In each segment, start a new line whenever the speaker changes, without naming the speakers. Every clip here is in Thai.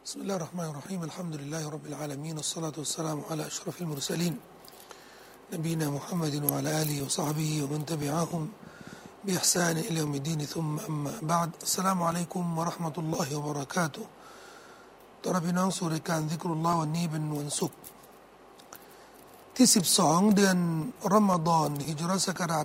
بسم الله الرحمن الرحيم الحمد لله رب العالمين والصلاة والسلام على أشرف المرسلين نبينا محمد وعلى آله وصحبه ومن تبعهم بإحسان إلى يوم الدين ثم أما بعد السلام عليكم ورحمة الله وبركاته ตอนพี่น้องสู่รายการซิกรุลลอฮ์วันนี้เป็นวันศุกร์ที่12เดือนรอมฎอนฮิจเราะห์ศักราช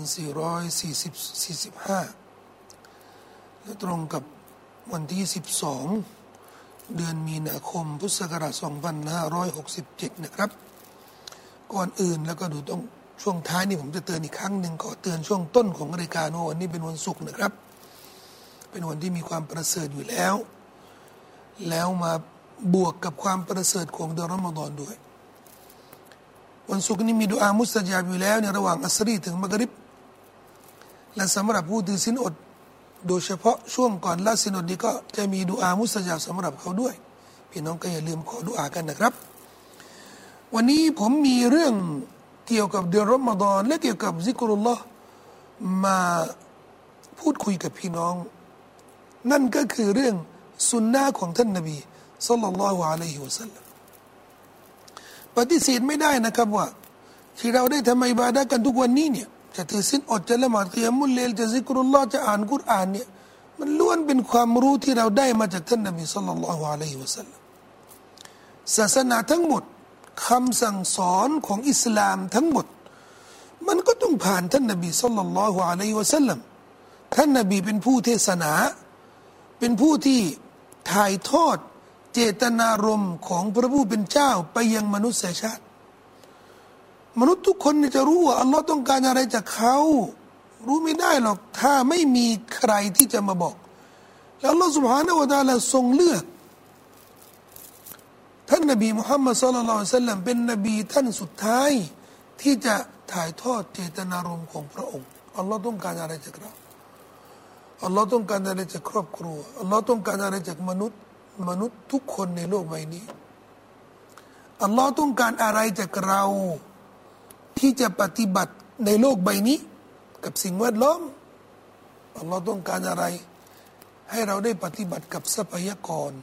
1445และตรงกับวันที่12เดือนมีนาคมพุทธศักราช2567นะครับก่อนอื่นแล้วก็ดูต้องช่วงท้ายนี่ผมจะเตือนอีกครั้งหนึ่งขอเตือนช่วงต้นของรายการว่าวันนี้เป็นวันศุกร์นะครับเป็นวันที่มีความประเสริฐอยู่แล้วมาบวกกับความประเสริฐของเดือนรอมฎอนด้วยวันศุกร์นี้มีดุอามุสตะญาบอยู่แล้วในระหว่างอัสรีถึงมักริบและสำหรับผู้ถือศีลอดโดยเฉพาะช่วงก่อนละศีลอดนี้ก็จะมีดุอามุสตะญาบสำหรับเขาด้วยพี่น้องก็อย่าลืมขอดุอากันนะครับวันนี้ผมมีเรื่องเกี่ยวกับเดือนรอมฎอนและเกี่ยวกับซิกรุลลอฮ์มาพูดคุยกับพี่น้องนั่นก็คือเรื่องสุนนะของท่านนบีศ็อลลัลลอฮุอะลัยฮิวะซัลลัมปฏิเสธไม่ได้นะครับว่าที่เราได้ทำอิบาดะห์กันทุกวันนี้เนี่ยจะถือศีลอดจะละหมาดกิยามุลเลลจะซิกรุลลอฮ์จะอ่านกุรอานเนี่ยมันล้วนเป็นความรู้ที่เราได้มาจากท่านนบีศ็อลลัลลอฮุอะลัยฮิวะซัลลัมศาสนาทั้งหมดคำสั่งสอนของอิสลามทั้งหมดมันก็ต้องผ่านท่านนบีศ็อลลัลลอฮุอะลัยฮิวะซัลลัมท่านนบีเป็นผู้เทศนาเป็นผู้ที่ถ่ายทอดเจตนารมณ์ของพระผู้เป็นเจ้าไปยังมนุษยชาติมนุษย์ทุกคนจะรู้ว่าอัลลอฮ์ต้องการอะไรจากเขารู้ไม่ได้หรอกถ้าไม่มีใครที่จะมาบอกแล้วอัลลอฮ์ سبحانه และ تعالى ทรงเลือกท่านนบีมุฮัมมัดศ็อลลัลลอฮุอะลัยฮิวะซัลลัมเป็นนบีท่านสุดท้ายที่จะถ่ายทอดเจตนารมณ์ของพระองค์อัลลอฮ์ต้องการอะไรจากเราอัลลอฮ์ต้องการอะไรจากครอบครัวอัลลอฮ์ต้องการอะไรจากมนุษย์ทุกคนในโลกใบนี้อัลลอฮ์ต้องการอะไรจากเราที่จะปฏิบัติในโลกใบนี้กับสิ่งแวดล้อมอัลลอฮ์ต้องการอะไรให้เราได้ปฏิบัติกับทรัพยากร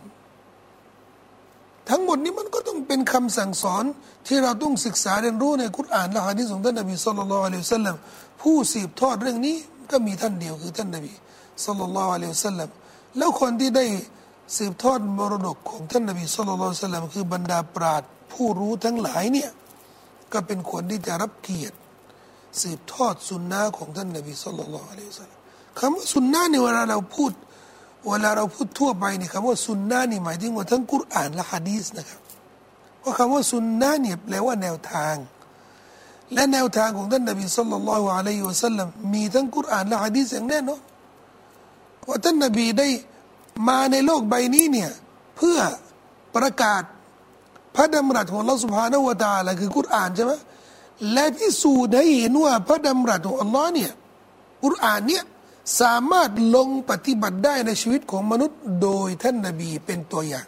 ทั้งหมดนี้มันก็ต้องเป็นคำสั่งสอนที่เราต้องศึกษาเรียนรู้ในกุรอานและหะดีษของท่านนบีศ็อลลัลลอฮุอะลัยฮิวะซัลลัมผู้สืบทอดเรื่องนี้ก็มีท่านเดียวคือท่านนบีศ็อลลัลลอฮุอะลัยฮิวะซัลลัมแล้วคนที่ได้สืบทอดมรดกของท่านนบีศ็อลลัลลอฮุอะลัยฮิวะซัลลัมคือบรรดาปราชญ์ผู้รู้ทั้งหลายเนี่ยก็เป็นคนที่จะรับเกียรติสืบทอดสุนนะของท่านนบีศ็อลลัลลอฮุอะลัยฮิวะซัลลัมคำว่าสุนนะเนี่ยเวลาเราพูดทั่วไปเนี่ยคำว่าสุนนะนี่หมายถึงว่าทั้งกุรอานและหะดีษนะครับเพราะคำว่าสุนนะเนี่ยแปลว่าแนวทางและแนวทางของท่านนบีศ็อลลัลลอฮุอะลัยฮิวะซัลลัมมีทั้งกุรอานและหะดีษอย่างแน่นอนว่าท่านนบีได้มาในโลกใบนี้เนี่ยเพื่อประกาศพระดำรัสของอัลลอฮฺ سبحانه และ تعالى คือกุรอานใช่ไหมและพิสูจน์ให้เห็นว่าพระดำรัสของอัลลอฮ์เนี่ยกุรอานเนี่ยสามารถลงปฏิบัติได้ในชีวิตของมนุษย์โดยท่านนบีเป็นตัวอย่าง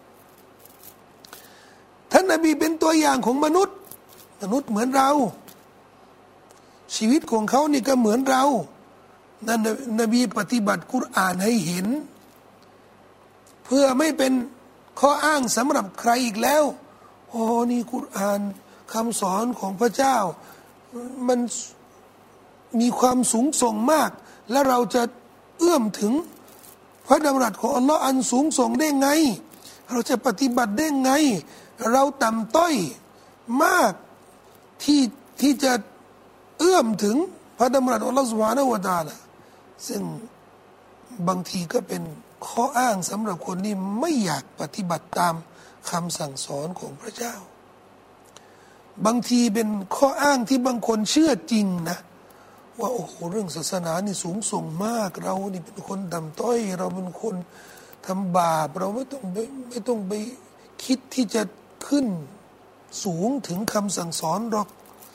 ท่านนบีเป็นตัวอย่างของมนุษย์เหมือนเราชีวิตของเขานี่ก็เหมือนเรานั่นนบีปฏิบัติกุรอานให้เห็นเพื่อไม่เป็นข้ออ้างสำหรับใครอีกแล้วโอ้นี่กุรอานคำสอนของพระเจ้ามันมีความสูงส่งมากและเราจะเอื้อมถึงพระดำรัสของอัลลอฮ์อันสูงส่งได้ไงเราจะปฏิบัติได้ไงเราต่ำต้อยมากที่จะเอื้อมถึงพระดำรัสของอัลลอฮ์ซุบฮานะฮูวะตะอาลาซึ่งบางทีก็เป็นข้ออ้างสำหรับคนที่ไม่อยากปฏิบัติตามคำสั่งสอนของพระเจ้าบางทีเป็นข้ออ้างที่บางคนเชื่อจริงนะว่าโอ้โหเรื่องศาสนานี่สูงส่งมากเรานี่เป็นคนต่ำต้อยเราเป็นคนทำบาปเราไม่ต้องไปคิดที่จะขึ้นสูงถึงคำสั่งสอนหรอก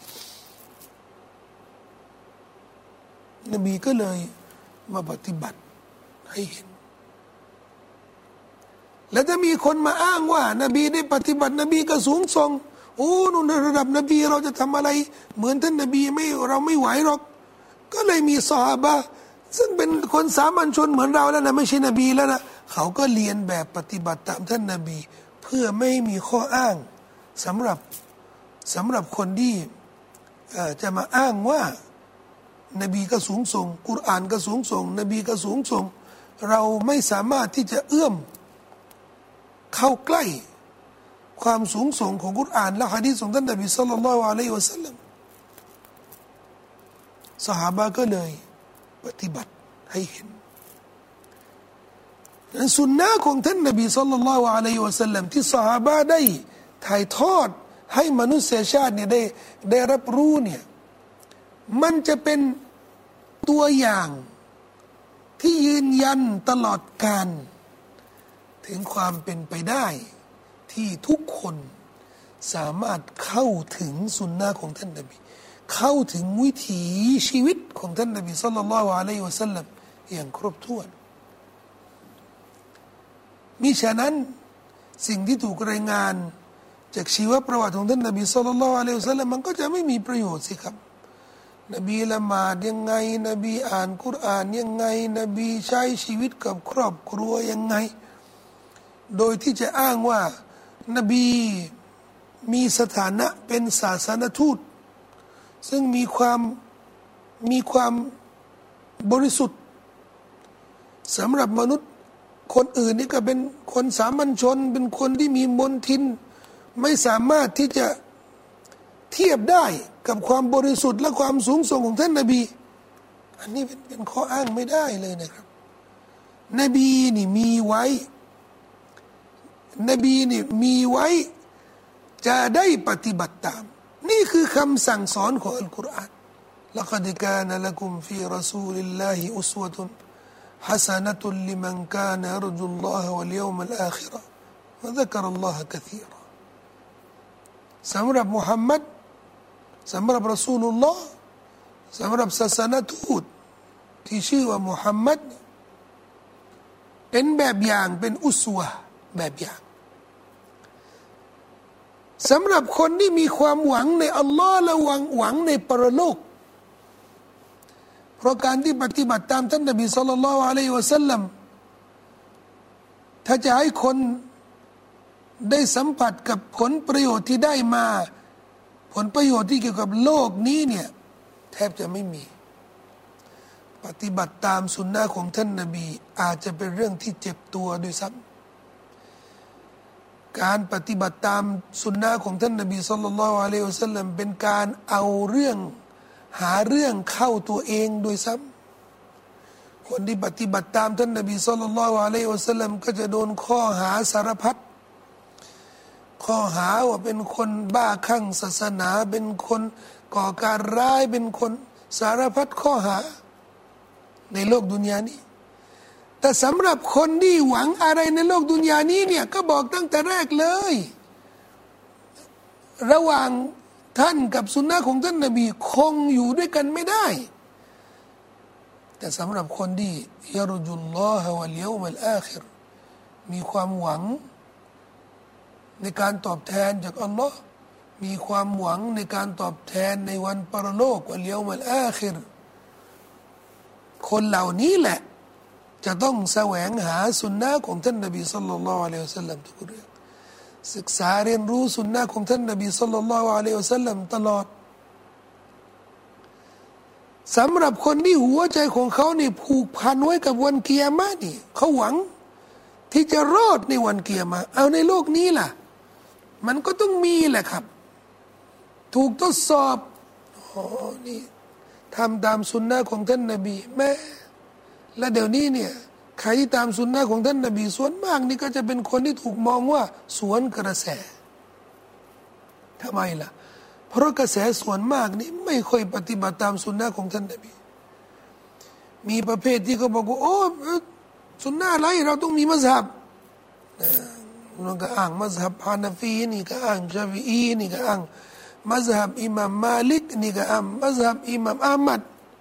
นบีก็เลยมาปฏิบัติให้เห็นแล้วจะมีคนมาอ้างว่านบีได้ปฏิบัตินบีก็สูงส่งโอ้นู่นระดับนบีเราจะทำอะไรเหมือนท่านนบีเราไม่ไหวหรอกก็เลยมีซอฮาบะห์ซึ่งเป็นคนสามัญชนเหมือนเราแล้วนะไม่ใช่นบีแล้วนะเขาก็เรียนแบบปฏิบัติตามท่านนบีเพื่อไม่ให้มีข้ออ้างสำหรับคนที่จะมาอ้างว่านบีก็สูงส่งกุรอานก็สูงส่งนบีก็สูงส่งเราไม่สามารถที่จะเอื้อมเข้าใกล้ความสูงส่งของกุรอานและหะดีษของท่านนบีศ็อลลัลลอฮุอะลัยฮิวะซัลลัมซอฮาบะห์ก็เลยปฏิบัติให้เห็นสุนนะของท่านนบีศ็อลลัลลอฮุอะลัยฮิวะซัลลัมที่ซอฮาบะห์ได้ถ่ายทอดให้มนุษยชาติเนี่ยได้รับรู้เนี่ยมันจะเป็นตัวอย่างที่ยืนยันตลอดกาลถึงความเป็นไปได้ที่ทุกคนสามารถเข้าถึงสุนนะของท่านนบีเข้าถึงวิถีชีวิตของท่านนบีศ็อลลัลลอฮุอะลัยฮิวะซัลลัมอย่างครบถ้วนมิฉะนั้นสิ่งที่ถูกรายงานจากชีวประวัติของท่านนบีศ็อลลัลลอฮุอะลัยฮิวะซัลลัมมันก็จะไม่มีประโยชน์สิครับนบีละหมาดยังไงนบีอ่านกุรอานยังไงนบีใช้ชีวิตกับครอบครัวยังไงโดยที่จะอ้างว่านบีมีสถานะเป็นศาสนทูตซึ่งมีความบริสุทธิ์สำหรับมนุษย์คนอื่นนี่ก็เป็นคนสามัญชนเป็นคนที่มีมนทินไม่สามารถที่จะเทียบได้กับความบริสุทธิ์และความสูงส่งของท่านนบีอันนี้เป็นข้ออ้างไม่ได้เลยนะครับนบีนี่มีไว้จะได้ปฏิบัติตามนี่คือคำสั่งสอนของอัลกุรอานละกัดกานะละกุมฟีรอซูลิลลาฮิอุสวะตุนฮะซะนะตุลลิมันกานะยะรจุลลอฮะวัลยอมัลอาคิเราะฮ์วะซะกะรัลลอฮะกะซีราสำหรับมุฮัมมัดสำหรับรอซูลุลลอฮ์สำหรับศาสนทูตที่ชื่อว่ามุฮัมมัดเป็นแบบอย่างเป็นอุสวะห์แบบอย่างสำหรับคนที่มีความหวังในอัลลอฮ์และหวังในปรโลกเพราะการที่ปฏิบัติตามท่านนบีศ็อลลัลลอฮุอะลัยฮิวะซัลลัมถ้าจะให้คนได้สัมผัสกับผลประโยชน์ที่ได้มาผลประโยชน์ที่เกี่ยวกับโลกนี้เนี่ยแทบจะไม่มีปฏิบัติตามสุนนะของท่านนบีอาจจะเป็นเรื่องที่เจ็บตัวด้วยซ้ำการปฏิบัติตามสุนนะของท่านนบีศ็อลลัลลอฮุอะลัยฮิวะซัลลัมเป็นการเอาเรื่องหาเรื่องเข้าตัวเองโดยซ้ำคนที่ปฏิบัติตามท่านนบีศ็อลลัลลอฮุอะลัยฮิวะซัลลัมก็จะโดนข้อหาสารพัดข้อหาว่าเป็นคนบ้าคลั่งศาสนาเป็นคนก่อการร้ายเป็นคนสารพัดข้อหาในโลกดุนยานี้แต่สำหรับคนที่หวังอะไรในโลกดุนยานี้เนี่ยก็บอกตั้งแต่แรกเลยระหว่างท่านกับสุนนะของท่านนบีคงอยู่ด้วยกันไม่ได้แต่สำหรับคนที่ยะรจุลลอฮะวัลยอมัลอาคิรมีความหวังในการตอบแทนจากอัลลอฮ์มีความหวังในการตอบแทนในวันปรโลกวัลยอมัลอาคิรคนเหล่านี้แหละจะต้องแสวงหาสุนนะของท่านนบีศ็อลลัลลอฮุอะลัยฮิวะซัลลัมทุกเรื่องศึกษาเรียนรู้สุนนะของท่านนบีศ็อลลัลลอฮุอะลัยฮิวะซัลลัมตลอดสำหรับคนที่หัวใจของเขานี่ผูกพันไว้กับวันกิยามะห์นี่เขาหวังที่จะรอดในวันกิยามะห์เอาในโลกนี้ล่ะมันก็ต้องมีแหละครับถูกทดสอบนี่ทำตามสุนนะของท่านนบีแม้และเดี๋ยวนี้เนี่ยใครที่ตามสุนนะของท่านนบีส่วนมากนี่ก็จะเป็นคนที่ถูกมองว่าสวนกระแสทำไมล่ะเพราะกระแสส่วนมากนี่ไม่ค่อยปฏิบัติตามสุนนะของท่านนบีมีประเภทที่เขาบอกว่าโอ้สุนนะอะไรเราต้องมีมัซฮับเราก็อ้างมัซฮับฮานาฟีนี่ก็อ้างชาฟีอีนี่ก็อ้างมัซฮับอิหม่ามมาลิกนี่ก็อ้างมัซฮับอิหม่ามอะห์มัด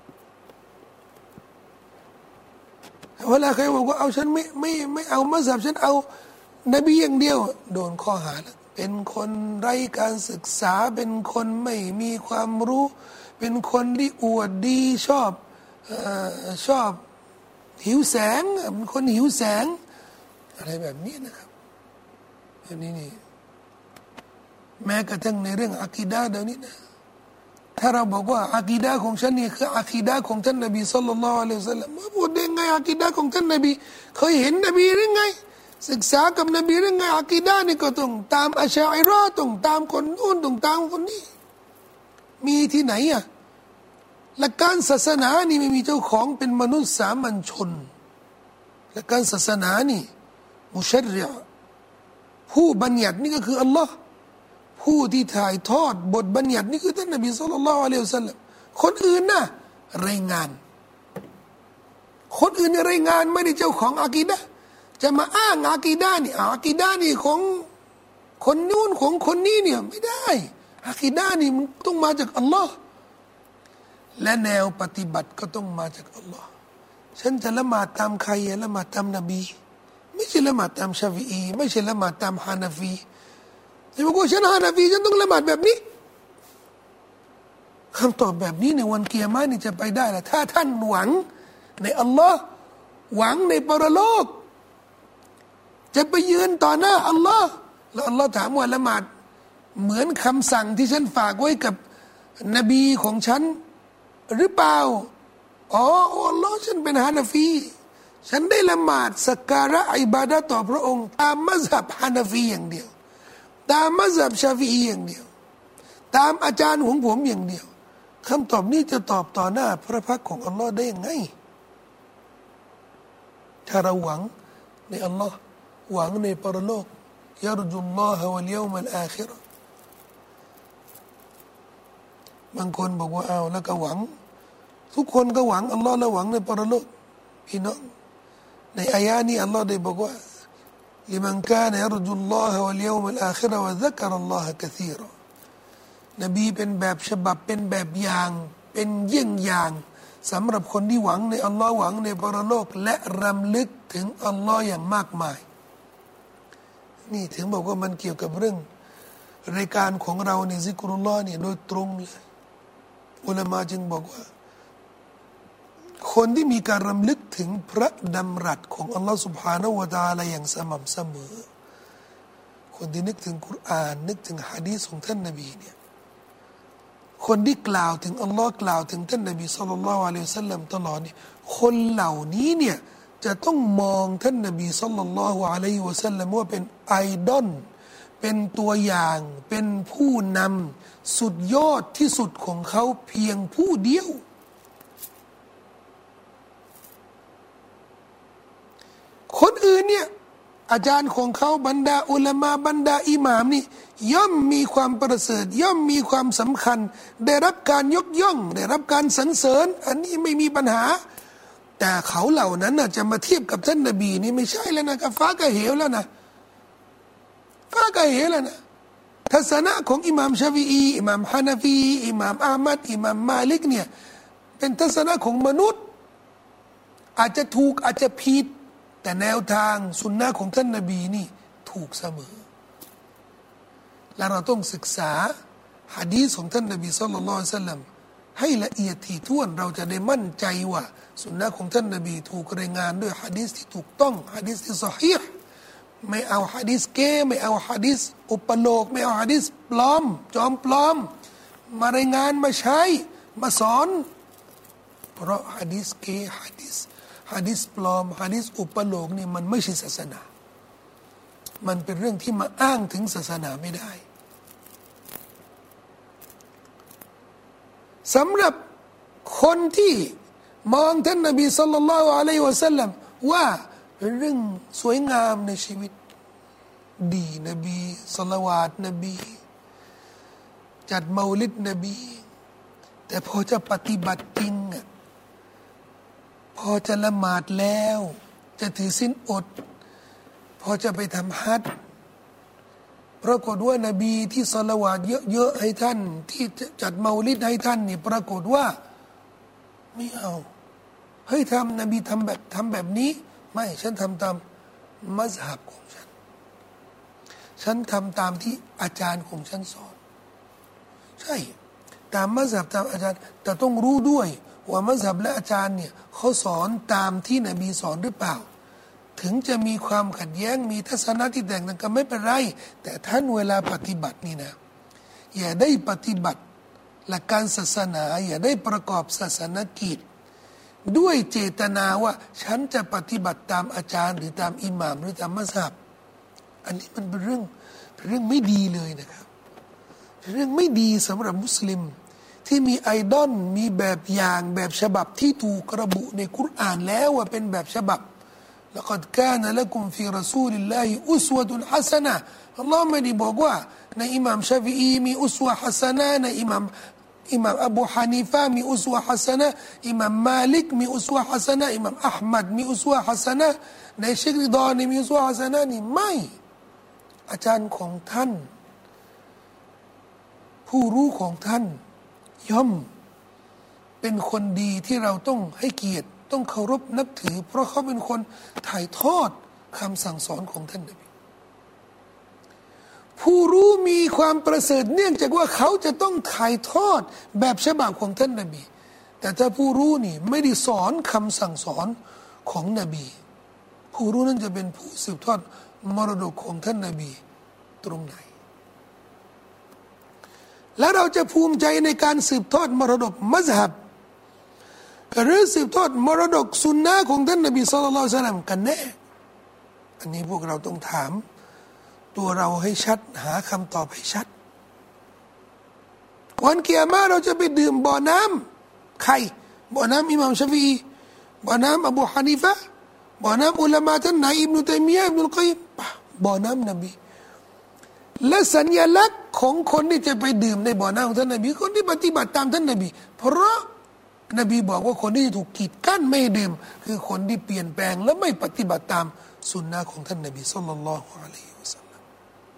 เวลาใครบอกว่าเอาฉันไม่เอามัซฮับฉันเอานบีอย่างเดียวโดนข้อหาแล้วเป็นคนไร้การศึกษาเป็นคนไม่มีความรู้เป็นคนที่อวดดีชอบชอบหิวแสงเป็นคนหิวแสงอะไรแบบนี้นะครับอันนี้นี่แม้กระทั่งในเรื่องอะกีดะห์เดี๋ยวนี้นะถ้าเราบอกว่าอะกีดะห์ของฉันนี่คืออะกีดะห์ของท่านนบีศ็อลลัลลอฮุอะลัยฮิวะซัลลัมพูดได้ไงอะกีดะห์ของท่านนบีเคยเห็นนบีหรือไงศึกษากับนบีหรือไงอะกีดะห์นี่ก็ต้องตามอัชอะอิเราะห์ต้องตามคนนู้นต้องตามคนนี้มีที่ไหนอ่ะหลักการศาสนานี่ไม่มีเจ้าของเป็นมนุษย์สามัญชนหลักการศาสนานี่มุชัรริอ์ผู้บัญญัตินี่ก็คืออัลลอฮ์ผู้ที่ถ่ายทอดบทบัญญัตินี่คือท่านนบีศ็อลลัลลอฮุอะลัยฮิวะซัลลัมคนอื่นน่ะรายงานคนอื่นในรายงานไม่ได้เจ้าของอะกีดะห์จะมาอ้างอะกีดะห์นี่อะกีดะห์นี่ของคนนู้นของคนนี้เนี่ยไม่ได้อะกีดะห์นี่มันต้องมาจากอัลลอฮ์และแนวปฏิบัติก็ต้องมาจากอัลลอฮ์ฉันจะละหมาดตามใครละหมาดตามนบีไม่ใช่ละหมาดตามชาฟิอีไม่ใช่ละหมาดตามฮานาฟีจะบอกว่าฉันฮานาฟีฉันต้องละหมาดแบบนี้คำตอบแบบนี้ในวันเกียรตินี่จะไปได้ล่ะถ้าท่านหวังในอัลลอฮ์หวังในปรโลกจะไปยืนต่อหน้าอัลลอฮ์แล้วอัลลอฮ์ถามว่าละหมาดเหมือนคำสั่งที่ฉันฝากไว้กับนบีของฉันหรือเปล่าอ๋ออัลลอฮ์ฉันเป็นฮานาฟีฉันได้ละหมาดสักการะอิบาดะห์ต่อพระองค์ตามมัซฮับฮานาฟีอย่างเดียวตามมัซฮับชาฟิอีอย่างเดียวตามอาจารย์ของผมอย่างเดียวคำตอบนี้จะตอบต่อหน้าพระพักของอัลลอฮ์ได้ยังไงถ้าเราหวังในอัลลอฮ์หวังในปรโลกยารจุลลอฮะวัลยอมัลอาคิเราะห์บางคนบอกว่าเอาแล้วก็หวังทุกคนก็หวังอัลลอฮ์แล้วหวังในปรโลกพี่น้องในอายะนี้อัลลอฮ์ได้บอกว่าลิมันกานยารจุลลอฮะวัลยอมัลอาคิเราะห์วะซักรอัลลอฮะกะซีรอนบีเป็นแบบฉบับเป็นแบบอย่างเป็นเยี่ยงอย่างสำหรับคนที่หวังในอัลลอฮ์หวังในปรโลกและรำลึกถึงอัลลอฮ์อย่างมากมายนี่ถึงบอกว่ามันเกี่ยวกับเรื่องรายการของเราในซิกรุลลอฮ์เนี่ยโดยตรงเลยอุลามะจึงบอกว่าคนที่มีการรำลึกถึงพระดำรัสของอัลลอฮ์ سبحانه และ تعالى อย่างสม่ำเสมอคนที่นึกถึงกุรอานนึกถึงหะดีษของท่านนบีเนี่ยคนที่กล่าวถึงอัลลอฮ์กล่าวถึงท่านนบีศ็อลลัลลอฮุอะลัยฮิวะซัลลัมตลอดนี่คนเหล่านี้เนี่ยจะต้องมองท่านนบีศ็อลลัลลอฮุอะลัยฮิวะซัลลัมว่าเป็นไอดอลเป็นตัวอย่างเป็นผู้นำสุดยอดที่สุดของเขาเพียงผู้เดียวคนอื่นเนี่ยอาจารย์ของเขาบรรดาอุลามะบรรดาอิหม่ามนี่ย่อมมีความประเสริฐย่อมมีความสำคัญได้รับการยกย่องได้รับการสรรเสริญอันนี้ไม่มีปัญหาแต่เขาเหล่านั้นจะมาเทียบกับท่านนบีนี่ไม่ใช่แล้วนะกับฟ้ากับเหวแล้วนะฟ้ากับเหวแล้วนะทัศนะของอิหม่ามชาฟิอีอิหม่ามฮานาฟีอิหม่ามอามัดอิหม่ามมาลิกเนี่ยเป็นทัศนะของมนุษย์อาจจะถูกอาจจะผิดแต่แนวทางสุนนะของท่านนบีนี่ถูกเสมอและเราต้องศึกษาหะดีษของท่านนบีศ็อลลัลลอฮุอะลัยฮิวะซัลลัมให้ละเอียดถี่ถ้วนเราจะได้มั่นใจว่าสุนนะของท่านนบีถูกรายงานด้วยหะดีษที่ถูกต้องหะดีษที่ซอฮีห์ไม่เอาหะดีษเก้ไม่เอาหะดีษอุปโลกไม่เอาหะดีษปลอมจอมปลอมมารายงานมาใช้มาสอนเพราะหะดีษเก้หะดีษปลอมหะดีษอุปโลกนี่มันไม่ใช่ศาสนามันเป็นเรื่องที่มาอ้างถึงศาสนาไม่ได้สำหรับคนที่มองท่านนบีศ็อลลัลลอฮุอะลัยฮิวะซัลลัมว่าเป็นเรื่องสวยงามในชีวิตดีนบีศอลาวาตนบีจัดเมาลิดนบีแต่พอจะปฏิบัติจริงพอจะละหมาดแล้วจะถือศีลอดพอจะไปทำฮัจญ์ปรากฏว่านบีที่ศอลาวาตเยอะๆให้ท่านที่จัดเมาลิดให้ท่านนี่ปรากฏว่าไม่เอาเฮ้ยนบีทำแบบนี้ไม่ฉันทำตามมัซฮับของฉันทำตามที่อาจารย์ของฉันสอนใช่ตามมัซฮับตามอาจารย์แต่ต้องรู้ด้วยว่ามัซฮับและอาจารย์เนี่ยเขาสอนตามที่นบีสอนหรือเปล่าถึงจะมีความขัดแย้งมีทัศนะที่แตกต่างกันไม่เป็นไรแต่ท่านเวลาปฏิบัตินี่นะอย่าได้ปฏิบัติหลักการศาสนาอย่าได้ประกอบศาสนกิจด้วยเจตนาว่าฉันจะปฏิบัติตามอาจารย์หรือตามอิหม่ามหรือตามมัซฮับอันนี้มันเป็นเรื่องไม่ดีเลยนะครับเรื่องไม่ดีสำหรับมุสลิมที่มีไอดอลมีแบบอย่างแบบฉบับที่ถูกระบุในกุรอานแล้วว่าเป็นแบบฉบับแล้วก็กานะละกุมฟีรอซูลิลลาฮิอุสวะตุนฮัสนะอัลลอฮ์ไม่ได้บอกว่าในอิหม่ามชาฟิอีมีอุสวะฮัสนะในอิหม่ามอบูฮานีฟะมีอุสวะฮัสนะอิหม่ามมาลิกมีอุสวะฮัสนะอิหม่ามอะห์มัดมีอุสวะฮัสนะในเชคริดอนมีอุสวะฮัสนะนี่ไม่อาจารย์ของท่านผู้รู้ของท่านย่อมเป็นคนดีที่เราต้องให้เกียรติต้องเคารพนับถือเพราะเขาเป็นคนถ่ายทอดคำสั่งสอนของท่านนบีผู้รู้มีความประเสริฐเนื่องจากว่าเขาจะต้องถ่ายทอดแบบฉบับของท่านนบีแต่ถ้าผู้รู้นี่ไม่ได้สอนคำสั่งสอนของนบีผู้รู้นั้นจะเป็นผู้สืบทอดมรดกของท่านนบีตรงไหนและเราจะภูมิใจในการสืบทอดมรดกมัซฮับหรือสืบทอดมรดกสุนนะของท่านนบีศ็อลลัลลอฮุอะลัยฮิวะซัลลัมกันแน่อันนี้พวกเราต้องถามตัวเราให้ชัดหาคำตอบให้ชัดวันกิยามะห์เราจะไปดื่มบ่อน้ำใครบ่อน้ำอิหม่ามชาฟิอีบ่อน้ำอบูฮานีฟะห์บ่อน้ำอุลามะท่านไหนอิบนุตัยมียะห์อิบนุลกัยยิมบ่อน้ำนบีและสัญลักษณ์ของคนที่จะไปดื่มในบ่อน้ำของท่านนบีคนที่ปฏิบัติตามท่านนบีเพราะนบีบอกว่าคนที่ถูกกีดกั้นไม่ดื่มคือคนที่เปลี่ยนแปลงและไม่ปฏิบัติตามสุนนะของท่านนบีศ็อลลัลลอฮุอะลัยฮิวะซัลลัม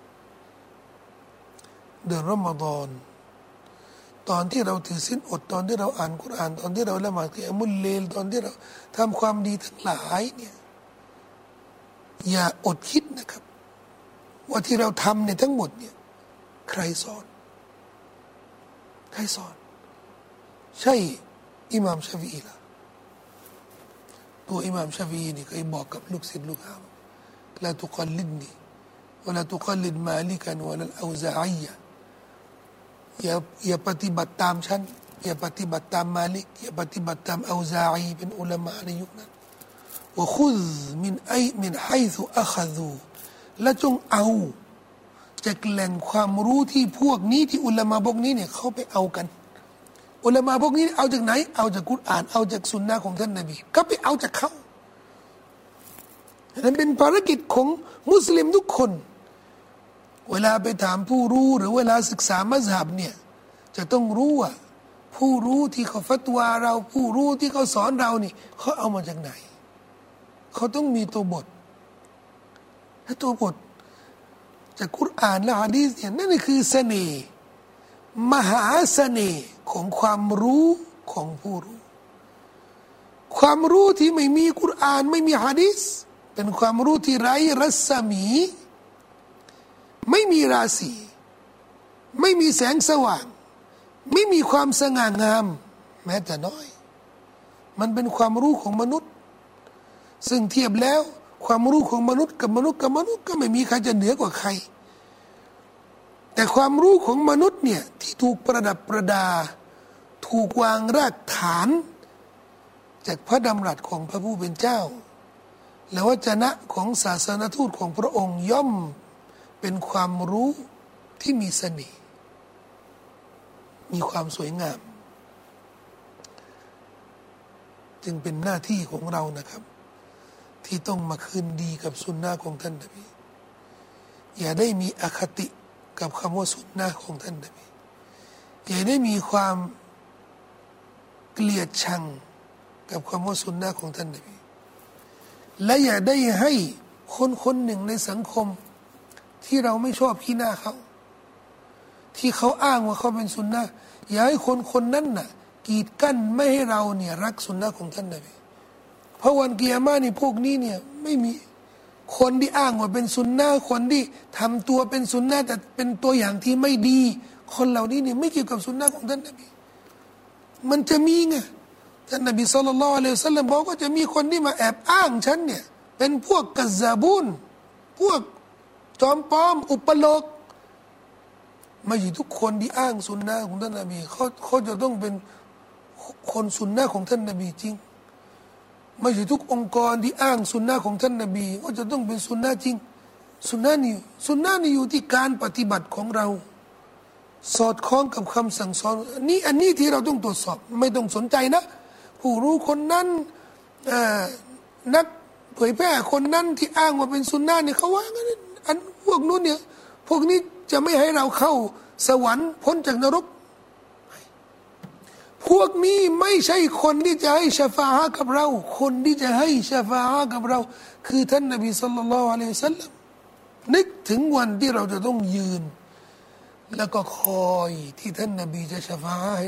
เดือนรอมฎอนตอนที่เราถือศีลอดตอนที่เราอ่านกุรอานตอนที่เราละหมาดกิยามุลเลลตอนที่เราทำความดีทั้งหลายเนี่ยอย่าอดคิดนะครับว่าที่เราทำเนี่ยทั้งหมดเนี่ยใครสอนใช่อิหม่ามชาฟิอีล่ะตัวอิหม่ามชาฟิอีนี่เคยบอกกับลูกศิษย์ลูกหาลาตุกัลลิดนีวะลาตุกัลลิดมาลิกันวะลาเอาซาอียะอย่าปฏิบัติตามฉันอย่าปฏิบัติตามมาลิกอย่าปฏิบัติตามเอาซาอีเป็นอุลามะในยุคนั้นวะคุซมินไฮซุอะคซูและจงเอาจากแหล่งความรู้ที่พวกนี้ที่อุลามะพวกนี้เนี่ยเขาไปเอากันอุลามะพวกนี้เอาจากไหนเอาจากกุรอานเอาจากสุนนะของท่านนบีก็ไปเอาจากเขานั่นเป็นภารกิจของมุสลิมทุกคนเวลาไปถามผู้รู้หรือเวลาศึกษามัซฮับเนี่ยจะต้องรู้ว่าผู้รู้ที่เขาฟัตวาเราผู้รู้ที่เขาสอนเรานี่เขาเอามาจากไหนเขาต้องมีตัวบทและตัวบทจากกุรอานและหะดีษเนี่ยนั่นคือเสน่ห์มหาเสน่ห์ของความรู้ของผู้รู้ความรู้ที่ไม่มีกุรอานไม่มีหะดีษเป็นความรู้ที่ไร้รัศมีไม่มีราศีไม่มีแสงสว่างไม่มีความสง่างามแม้แต่น้อยมันเป็นความรู้ของมนุษย์ซึ่งเทียบแล้วความรู้ของมนุษย์กับมนุษย์ก็ไม่มีใครจะเหนือกว่าใครแต่ความรู้ของมนุษย์เนี่ยที่ถูกประดับประดาถูกวางรากฐานจากพระดำรัสของพระผู้เป็นเจ้าและวจนะของศาสนทูตของพระองค์ย่อมเป็นความรู้ที่มีเสน่ห์มีความสวยงามจึงเป็นหน้าที่ของเรานะครับที่ต้องมาคืนดีกับสุนนะของท่านนบีอย่าได้มีอคติกับคำว่าสุนนะของท่านนบีอย่าได้มีความเกลียดชังกับคำว่าสุนนะของท่านนบีและอย่าได้ให้คนหนึ่งในสังคมที่เราไม่ชอบขี้หน้าเขาที่เขาอ้างว่าเขาเป็นสุนนะอย่าให้คนนั้นน่ะกีดกั้นไม่ให้เราเนี่ยรักสุนนะของท่านนบีเพราะวันกิยามะห์นี่พวกนี้เนี่ยไม่มีคนที่อ้างว่าเป็นสุนนะคนที่ทำตัวเป็นสุนนะแต่เป็นตัวอย่างที่ไม่ดีคนเหล่านี้เนี่ยไม่เกี่ยวกับสุนนะของท่านนบีมันจะมีไงท่านนบีศ็อลลัลลอฮุอะลัยฮิวะซัลลัมบอกว่าจะมีคนที่มาแอบอ้างฉันเนี่ยเป็นพวกกัซซาบูนพวกจอมปลอมอุปโลกไม่ใช่ทุกคนที่อ้างสุนนะของท่านนบีเขาจะต้องเป็นคนสุนนะของท่านนบีจริงไม่ใช่ทุกองค์กรที่อ้างสุนนะของท่านนบีว่าจะต้องเป็นสุนนะจริงสุนนะนี่อยู่ที่การปฏิบัติของเราสอดคล้องกับคำสั่งสอนอันนี้ที่เราต้องตรวจสอบไม่ต้องสนใจนะผู้รู้คนนั้นนักเผยแพร่คนนั้นที่อ้างว่าเป็นสุนนะเนี่ยเขาว่างั้นอันพวกนู้นเนี่ยพวกนี้จะไม่ให้เราเข้าสวรรค์พ้นจากนรกพวกนี้ไม่ใช่คนที่จะให้ชฟาอะห์กับเราคนที่จะให้ชฟาอะห์กับเราคือท่านนบีศ็อลลัลลอฮุอะลัยฮิวะซัลลัมนึกถึงวันที่เราจะต้องยืนแล้วก็คอยที่ท่านนบีจะชฟาอะห์ให้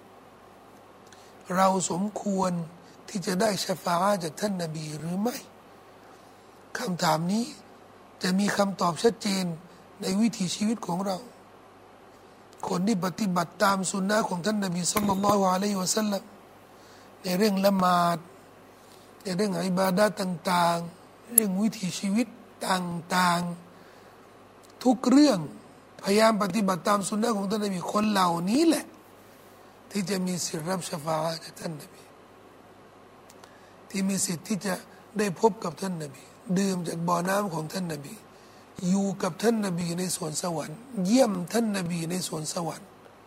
เราสมควรที่จะได้ชฟาอะห์จากท่านนบีหรือไม่คำถามนี้จะมีคำตอบชัดเจนในวิถีชีวิตของเราคนที่ปฏิบัติตามสุนนะของท่านนบีศ็อลลัลลอฮุอะลัยฮิวะซัลลัมในเรื่องละหมาดในเรื่องอิบาดะห์ต่างๆเรื่องวิถีชีวิตต่างๆทุกเรื่องพยายามปฏิบัติตามสุนนะของท่านนบีคนเหล่านี้แหละที่จะมีสิทธิ์รับชฟาอะห์จากท่านนบีที่มีสิทธิ์ที่จะได้พบกับท่านนบีดื่มจากบ่อน้ำของท่านนบีอยู่กับท่านนบีในสวนสวรรค์เยี่ยมท่านนบีในสวนสวรรค์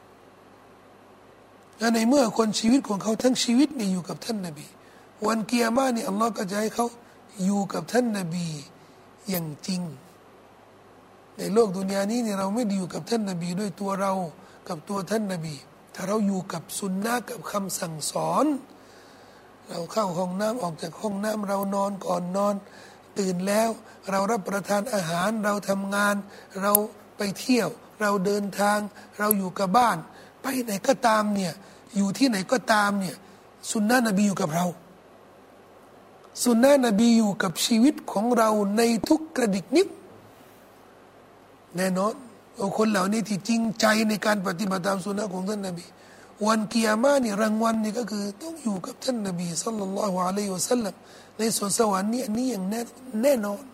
และในเมื่อคนชีวิตของเขาทั้งชีวิตนี่อยู่กับท่านนบีวันกิยามะห์นี่อัลลอฮ์ก็จะให้เขาอยู่กับท่านนบีอย่างจริงในโลกดุนยานี้เนี่ยเราไม่ได้อยู่กับท่านนบีด้วยตัวเรากับตัวท่านนบีถ้าเราอยู่กับสุนนะกับคำสั่งสอนเราเข้าห้องน้ำออกจากห้องน้ำเรานอนก่อนนอนตื่นแล้วเรารับประทานอาหารเราทำงานเราไปเที่ยวเราเดินทางเราอยู่กับบ้านไปไหนก็ตามเนี่ยอยู่ที่ไหนก็ตามเนี่ยสุนนะนบีอยู่กับเราสุนนะนบีอยู่กับชีวิตของเราในทุกกระดิกนิ้วแน่นอนคนเหล่านี้ที่จริงใจในการปฏิบัติตามสุนนะของท่านนบีวันกิยามะห์นี่รางวัลนี่ก็คือต้องอยู่กับท่านนบีศ็อลลัลลอฮุอะลัยฮิวะซัลลัมในสวนสวรรค์นี่อันนี้อย่างแน่นอน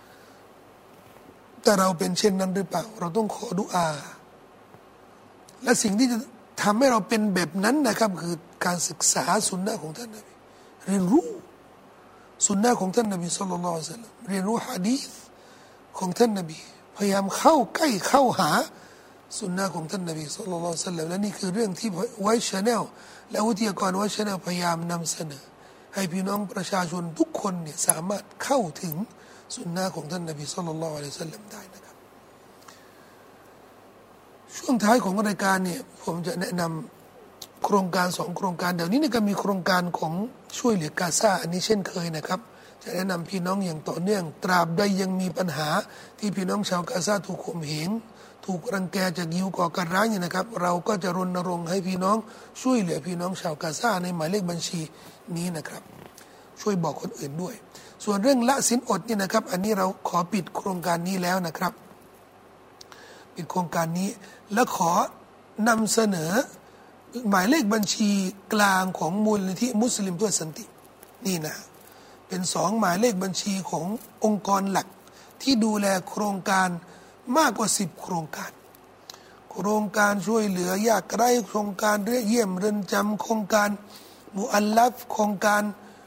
แต่เราเป็นเช่นนั้นหรือเปล่าเราต้องขอดุอาและสิ่งที่จะทำให้เราเป็นแบบนั้นนะครับคือการศึกษาสุนนะของท่านนบีเรียนรู้สุนนะของท่านนบีศ็อลลัลลอฮุอะลัยฮิวะซัลลัมเรียนรู้หะดีษของท่านนบีพยายามเข้าใกล้เข้าหาสุนนะของท่านนบีศ็อลลัลลอฮุอะลัยฮิวะซัลลัมและนี่คือเรื่องที่ไว้ชาแนลและวิทยากรไว้ชาแนลพยายามนำเสนอให้พี่น้องประชาชนทุกคนเนี่ยสามารถเข้าถึงสุนนะของท่านนบีศ็อลลัลลอฮุอะลัยฮิวะซัลลัมได้นะครับช่วงท้ายของรายการเนี่ยผมจะแนะนำโครงการ2โครงการเดี๋ยวนี้เนี่ยก็มีโครงการของช่วยเหลือกาซาอันนี้เช่นเคยนะครับจะแนะนำพี่น้องอย่างต่อเนื่องตราบใดยังมีปัญหาที่พี่น้องชาวกาซาถูกข่มเหงถูกรังแกจากยิวก่อการร้ายเนี่ยนะครับเราก็จะรณรงค์ให้พี่น้องช่วยเหลือพี่น้องชาวกาซาในหมายเลขบัญชีนี้นะครับช่วยบอกคนอื่นด้วยส่วนเรื่องละสินอดเนี่ยนะครับอันนี้เราขอปิดโครงการนี้แล้วนะครับปิดโครงการนี้และขอนำเสนอหมายเลขบัญชีกลางของมูลนิธิมุสลิมเพื่อสันตินี่นะเป็น2หมายเลขบัญชีขององค์กรหลักที่ดูแลโครงการมากกว่า10โครงการช่วยเหลือยากไร้โครงการเยี่ยมเรือนจำโครงการมุอัลลัฟโครงการ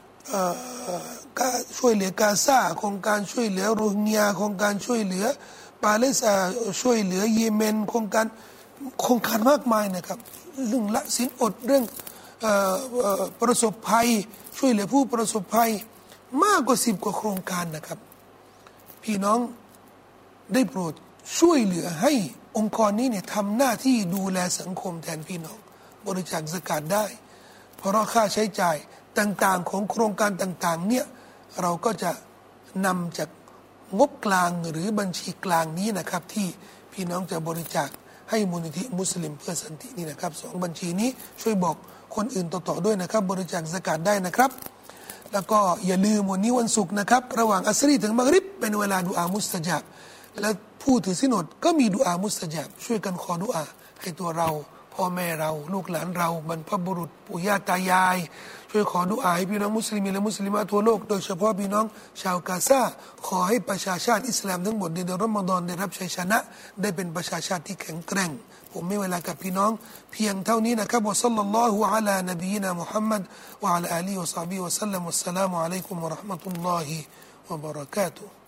ช่วยเหลือกาซาโครงการช่วยเหลือโรฮิงญาโครงการช่วยเหลือปาเลสไตน์ช่วยเหลือเยเมนโครงการมากมายนะครับเรื่องละสินอดเรื่องประสบภัยช่วยเหลือผู้ประสบภัยมากกว่า10กว่าโครงการนะครับพี่น้องได้โปรดช่วยเหลือให้องค์กรนี้เนี่ยทำหน้าที่ดูแลสังคมแทนพี่น้องบริจาคซะกาตได้เพราะค่าใช้จ่ายต่างๆของโครงการต่างๆเนี่ยเราก็จะนำจากงบกลางหรือบัญชีกลางนี้นะครับที่พี่น้องจะบริจาคให้มูลนิธิมุสลิมเพื่อสันตินี่นะครับ2บัญชีนี้ช่วยบอกคนอื่นต่อๆด้วยนะครับบริจาคซะกาตได้นะครับแล้วก็อย่าลืมวันนี้วันศุกร์นะครับระหว่างอัสรีถึงมักริบเป็นเวลาดุอามุสตะญาบและผู้ถือศีลอดก็มีดุอามุสตะญาบช่วยกันขอดุอาให้ตัวเราพ่อแม่เราลูกหลานเราบรรพบุรุษปู่ย่าตายายช่วยขอดุอาให้พี่น้องมุสลิมและมุสลิมทั่วโลกโดยเฉพาะพี่น้องชาวกาซาขอให้ประชาชาติอิสลามทั้งหมดในเดือนรอมฎอนได้รับชัยชนะได้เป็นประชาชาติที่แข็งแกร่งผมมีเวลากับพี่น้องเพียงเท่านี้นะครับวะซัลลัลลอฮุอะลานบีนะมุฮัมมัดวะอะลาอาลีฮิวะศอฮบิฮิวะซัลลัมวัสสลามุอะลัยกุมวะเราะห์มะตุลลอฮิวะบะเราะกาตุฮ์